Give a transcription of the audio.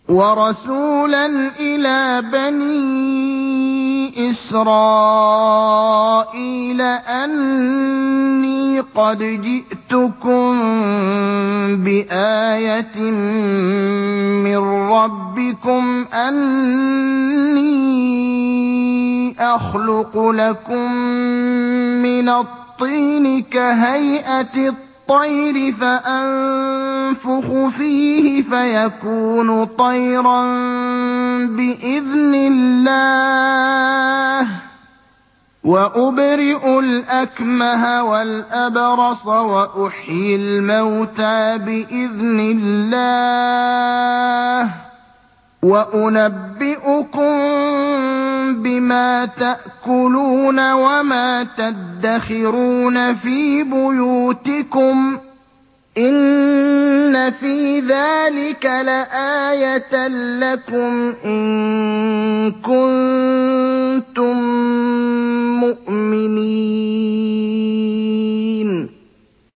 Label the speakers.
Speaker 1: وَرَسُولًا إِلَىٰ بَنِي إِسْرَائِيلَ أَنِّي قَدْ جِئْتُكُم بِآيَةٍ مِّن رَّبِّكُمْ أَنِّي أَخْلُقُ لَكُم مِّنَ الطِّينِ كَهَيْئَةِ الطَّيْرِ فَأَنفُخُ فِيهِ فَيَكُونُ طَيْرًا بِإِذْنِ اللَّهِ ۖ وَأُبْرِئُ الْأَكْمَهَ وَالْأَبْرَصَ وَأُحْيِي الْمَوْتَىٰ بِإِذْنِ اللَّهِ ۖ وَأُنَبِّئُكُم بِمَا تَأْكُلُونَ وَمَا تَدَّخِرُونَ فِي بُيُوتِكُمْ ۚ إِنَّ فِي ذَٰلِكَ لَآيَةً لَّكُمْ إِن كُنتُم